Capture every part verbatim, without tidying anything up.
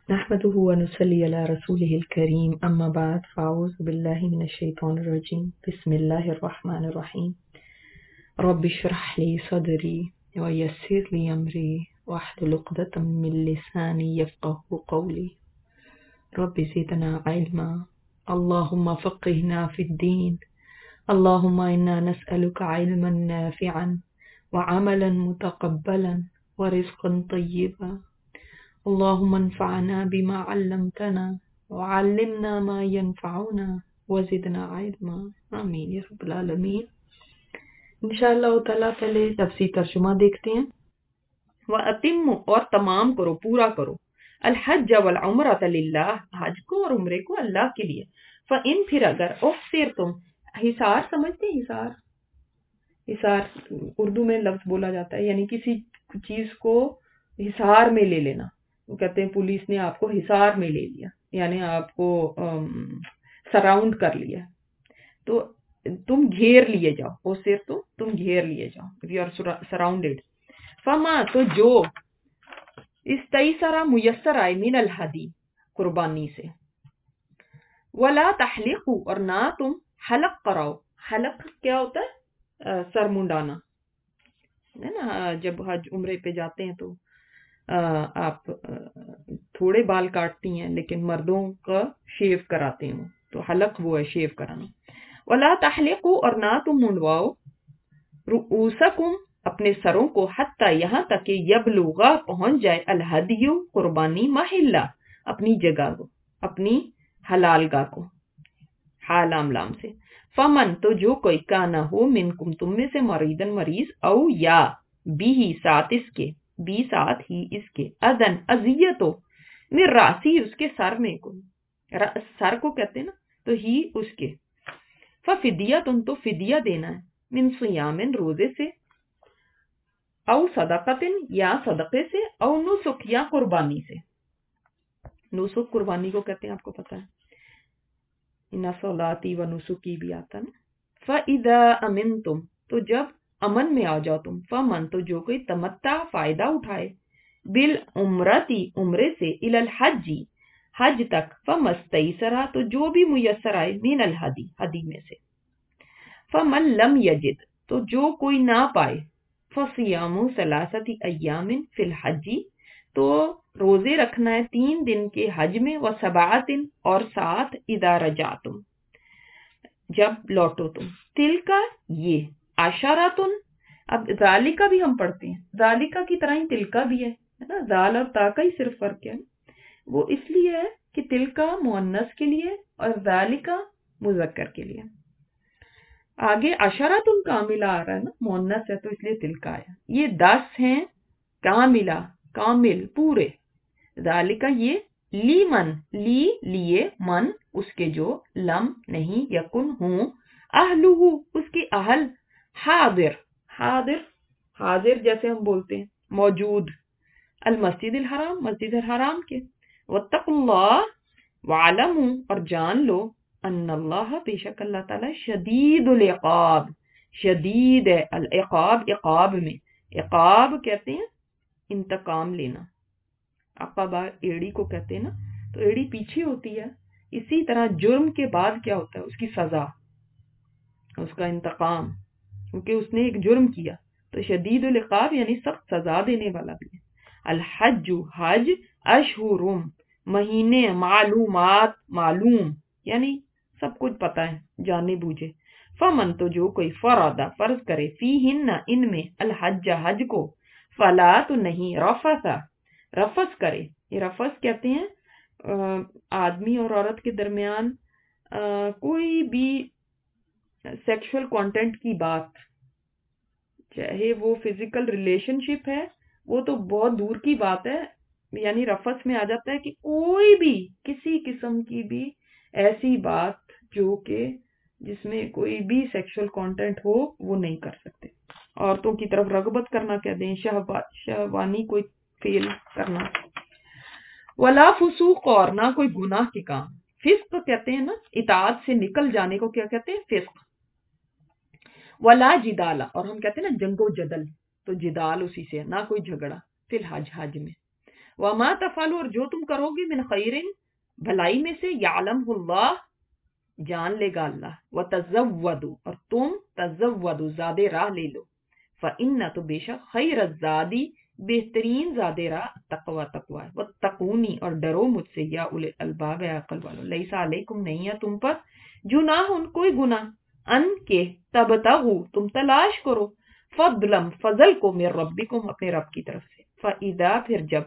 نحمده ونصلي على رسوله الكريم أما بعد فأعوذ بالله من الشيطان الرجيم بسم الله الرحمن الرحيم رب اشرح لي صدري ويسر لي أمري واحلل عقدة من لساني يفقهوا قولي رب زدنا علما اللهم فقهنا في الدين اللهم إنا نسألك علما نافعا وعملا متقبلا ورزقا طيبا اللهم انفعنا بما علمتنا وعلمنا ما ينفعنا وزدنا علما آمین یا رب العالمین۔ انشاءاللہ تعالیٰ پہلے لفظی ترجمہ دیکھتے ہیں۔ وَأَتِمُّ اور تمام کرو، پورا کرو، الحج والعمرۃ للہ، حج کو اور عمرے کو اللہ کے لیے۔ فَإِن پھر اگر احصرتم، حصار سمجھتے ہیں؟ حصار حصار اردو میں لفظ بولا جاتا ہے، یعنی کسی چیز کو حصار میں لے لینا۔ وہ کہتے ہیں پولیس نے آپ کو حصار میں لے لیا، یعنی آپ کو سراؤنڈ کر لیا، تو تم گھیر لیے جاؤ، وہ صرف تو تم گھیر لیے جاؤ، یو آر سراؤنڈیڈ۔ فما تو جو استیسرا میسر آئے من الحدی، قربانی سے۔ ولا تحلقوا اور نہ تم حلق کراؤ۔ حلق کیا ہوتا ہے؟ سر منڈانا ہے نا، جب حج عمرے پہ جاتے ہیں تو آپ تھوڑے بال کاٹتی ہیں، لیکن مردوں کا شیو کراتے ہیں، تو حلق وہ ہے شیو کرانا۔ ولا تحلقوا اور نہ تم منڈواؤ، رؤوسکم اپنے سروں کو، حتی یہاں تک کہ یبلغا پہنچ جائے، الہدی قربانی، محلہ اپنی جگہ کو، اپنی حلال گاہ کو، حالام لام سے۔ فمن تو جو کوئی کانا ہو منکم تم میں سے، مریدن مریض، او یا بھی ساتھ اس کے، بھی ساتھ ہی اس کے، ادن اذیتو من راسی اس کے سر میں کو، سر کو کہتے ہیں نا، تو ہی اس کے، ففدیہ تم تو فدیہ دینا ہے، من صیامن روزے سے، او صدقتن یا صدقے سے، او نسک یا قربانی سے۔ نسک قربانی کو کہتے ہیں، آپ کو پتا ہے، اِنَّ صَلَاتِي وَنُسُكِي بھی آتا ہے۔ فَإِذَا أَمِنْتُمْ تو جب امن میں آ جاؤ تم، فمن تو جو کوئی تمتع فائدہ اٹھائے، بالعمرتی عمرے سے، الی الحج حج تک، فمستیسرا تو جو بھی میسر آئے، من الحدی حدی میں سے۔ فمن لم یجد تو جو کوئی نہ پائے، فصیام ثلاثۃ ایام فی الحج تو روزے رکھنا ہے تین دن کے حج میں، و سبعۃ اور سات اذا رجعتم جب لوٹو تم، تلکا یہ، عشرۃ اب ذالکا بھی ہم پڑھتے ہیں، ذالکا کی طرح ہی تلکا بھی ہے نا، ذال اور تا کا ہی صرف فرق ہے، وہ اس لیے ہے کہ تلکا مؤنث کے لیے اور ذالکا مذکر کے لیے۔ آگے عشرۃ کاملہ آ رہا ہے نا، مؤنث ہے تو اس لیے تلکا ہے، یہ دس ہیں کاملہ کامل پورے، ذالکا یہ، لی من لی لیے، من اس کے جو، لم نہیں، یکن ہوں، اہلہ اس کی اہل، حاضر حاضر حاضر جیسے ہم بولتے ہیں موجود، المسجد الحرام مسجد الحرام کے، واتقوا اللہ وعلموا اور جان لو، ان اللہ بے شک اللہ تعالی، شدید العقاب شدید ہے، العقاب عقاب میں، عقاب کہتے ہیں انتقام لینا، عقبہ ایڑی کو کہتے ہیں نا، تو ایڑی پیچھے ہوتی ہے، اسی طرح جرم کے بعد کیا ہوتا ہے، اس کی سزا، اس کا انتقام، کیونکہ اس نے ایک جرم کیا، تو شدید العقاب یعنی سخت سزا دینے والا بھی ہے۔ الحج حج، اشہرم مہینے، معلومات معلوم یعنی سب کچھ پتا ہے، جانے بوجھے۔ فمن تو جو کوئی فرادہ فرض کرے، فیہن ان میں، الحج حج کو، فلا تو نہیں، رفث رفث کرے، یہ رفث کہتے ہیں آدمی اور عورت کے درمیان کوئی بھی سیکشل کانٹینٹ کی بات، چاہے وہ فزیکل ریلیشن شپ ہے، وہ تو بہت دور کی بات ہے، یعنی رفث میں آ جاتا ہے کہ کوئی بھی کسی قسم کی بھی ایسی بات جو کہ جس میں کوئی بھی سیکشل کانٹینٹ ہو، وہ نہیں کر سکتے۔ عورتوں کی طرف رغبت کرنا کہہ دیں، شہوانی کوئی فیل کرنا، ولا فسوق اور نہ کوئی گناہ کے کام، فسق کہتے ہیں نا اطاعت سے نکل جانے کو، کیا کہتے ہیں؟ فسق۔ ولا جدال اور ہم کہتے ہیں نا جنگ و جدل، تو جدال اسی سے، نہ کوئی جھگڑا، فی الحج حج میں۔ وما تفعلوا اور جو تم کرو گے من خیر بھلائی میں سے یعلمہ اللہ جان لے گا اللہ وتزودوا اور تم تزودوا زاد راہ لے لو فإن تو بے شک خیر الزادی بہترین زاد راہ تقوی تقوی ہے واتقونی اور ڈرو مجھ سے یا اولے الباب عقل والو لیس علیکم نہیں ہے تم پر جناح کوئی گناہ ان کے تبتغوا تم تلاش کرو فضلم فضل کو من ربکم اپنے رب کی طرف سے فإذا پھر جب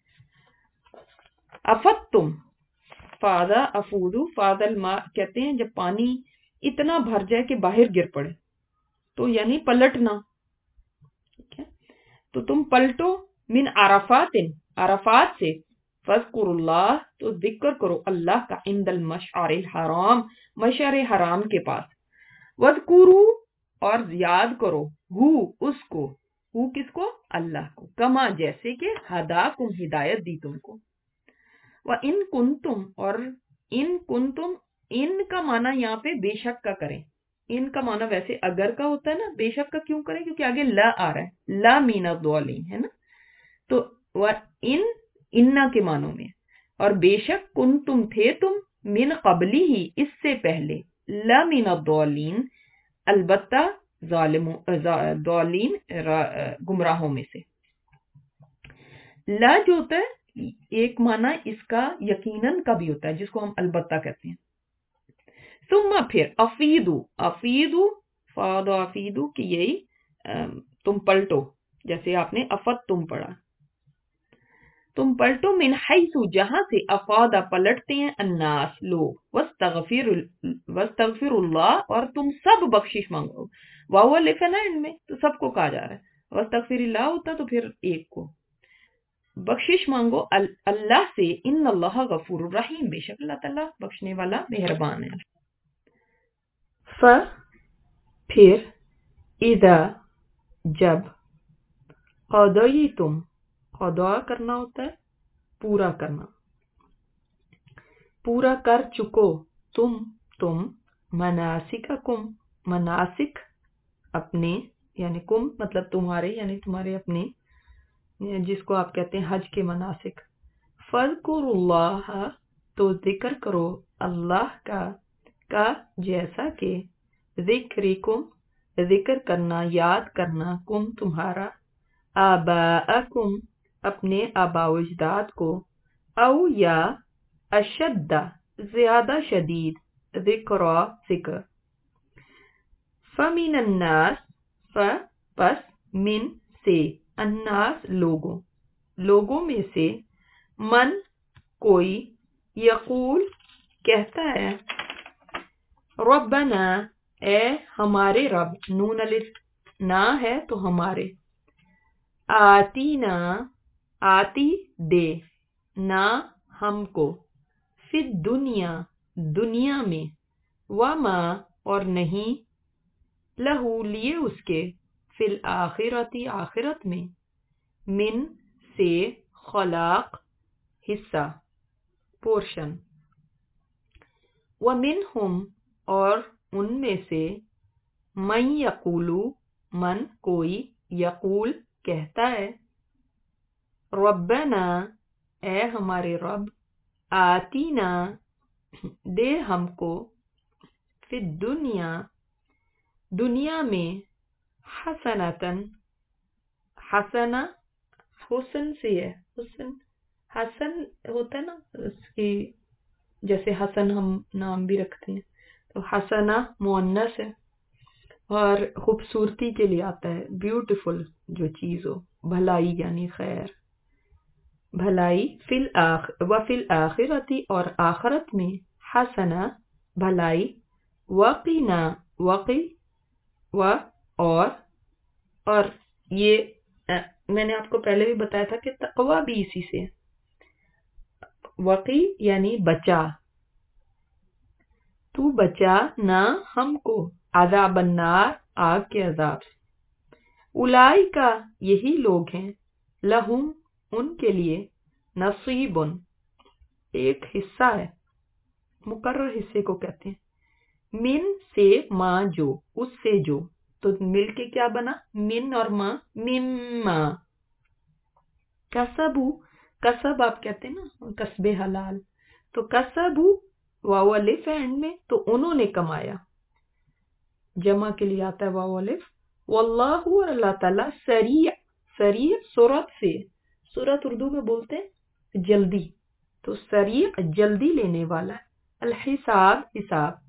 افدتم فادا افودو فاد الماء کہتے ہیں جب پانی اتنا بھر جائے کہ باہر گر پڑے تو یعنی پلٹنا، ٹھیک ہے، تو تم پلٹو من عرفات عرفات سے فذکر اللہ تو ذکر کرو اللہ کا عند المشعر الحرام مشعر حرام کے پاس وذکرو اور یاد کرو ہو اس کو ہو کس کو اللہ کو کما جیسے کہ ہداکم ہدایت دی تم کو وَإِن كُنتُم اور ان کنتم ان کا معنی یہاں پہ بے شک کا کریں، ان کا معنی ویسے اگر کا ہوتا ہے نا، بے شک کا کیوں کریں کیونکہ آگے لا آ رہا ہے، لا مین الضالین ہے نا، تو ان انا کے معنوں میں اور بے شک کنتم تھے تم من قبلی ہی اس سے پہلے لا مین الضالین البتہ ظالموں ضالین گمراہوں میں سے۔ لا جو ہوتا ہے ایک معنی اس کا یقیناً کا بھی ہوتا ہے جس کو ہم البتہ کہتے ہیں۔ ثم پھر افیدو افیدو فاد افیدو کہ یہی تم پلٹو، جیسے آپ نے افت تم پڑھا، تم پلٹو من حیث جہاں سے افادا پلٹتے ہیں الناس لوگ، واستغفر واستغفر اللہ اور تم سب بخشش مانگو، واو لکھا نا ان میں تو سب کو کہا جا رہا ہے، واستغفر اللہ ہوتا تو پھر ایک کو، بخشش مانگو اللہ سے، ان اللہ غفور الرحیم بے شک اللہ تعالیٰ بخشنے والا مہربان ہے۔ ف پھر اذا جب قضیتم قضا کرنا ہوتا ہے پورا کرنا، پورا کر چکو تم تم مناسککم مناسک اپنے، یعنی کم مطلب تمہارے، یعنی تمہارے اپنے، جس کو آپ کہتے ہیں حج کے مناسک، فذکروا اللہ تو ذکر کرو اللہ کا کا جیسا کہ ذکرکم ذکر کرنا یاد کرنا کم تمہارا آباءکم اپنے آباء و اجداد کو، او یا اشد زیادہ شدید ذکرا ذکر، فمن الناس ف پس من سے الناس لوگوں لوگوں میں سے من کوئی یقول کہتا ہے ربنا اے ہمارے رب، نون الف نہ ہے تو ہمارے، آتینا آتی دے نہ ہم کو، فی دنیا دنیا میں، وما اور نہیں، لہو لیے اس کے، فی الآخرتی آخرت میں، من سے خلاق حصہ پورشن، ومنہم اور ان میں سے، من یقولو من کوئی، یقول کہتا ہے، ربنا اے ہمارے رب، آتینا دے ہم کو، فی الدنیا دنیا میں، حسنتن حسنہ حسن سے ہے، حسن حسن ہوتا ہے نا اس کی، جیسے حسن ہم نام بھی رکھتے ہیں تو حسنہ مؤنث ہے اور خوبصورتی کے لیے آتا ہے، بیوٹیفل جو چیز ہو، بھلائی یعنی خیر، بھلائی، فی الآخر و فی الآخرتی اور آخرت میں، حسنہ بھلائی، وقینا وقی و اور اور یہ میں نے آپ کو پہلے بھی بتایا تھا کہ تقوی بھی اسی سے، وقی یعنی بچا، تو بچا نہ ہم کو، عذاب النار آگ کے عذاب سے، اولئک یہی لوگ ہیں، لہم ان کے لیے، نصیب ایک حصہ ہے، مقرر حصے کو کہتے ہیں، من سے ما جو اس سے جو، تو مل کے کیا بنا، من اور ما، مما کسبو کسب آپ کہتے ہیں نا کسب حلال، تو کسبو واو الف ہے اینڈ میں، تو انہوں نے کمایا، جمع کے لیے آتا ہے واو الف. واللہ اور اللہ تعالیٰ سریع، سریع سرعت سے، سرعت اردو میں بولتے ہیں جلدی، تو سریع جلدی لینے والا، الحساب حساب